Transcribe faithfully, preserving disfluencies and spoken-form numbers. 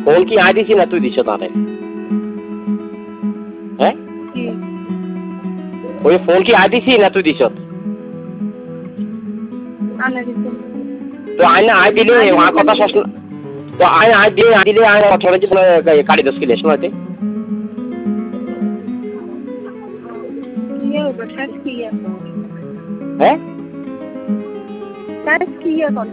Phone কি I দিছি না তুই দিছ তারে? হ্যাঁ ওই ফোন কি আই দিছি না তুই দিছ? তো আই না আই দিলে আমার কথা শেষ না। তো আই আই দিলে আই দিলে আই অথরে যে কাটি দশ কিলো শোনাতে হ্যাঁ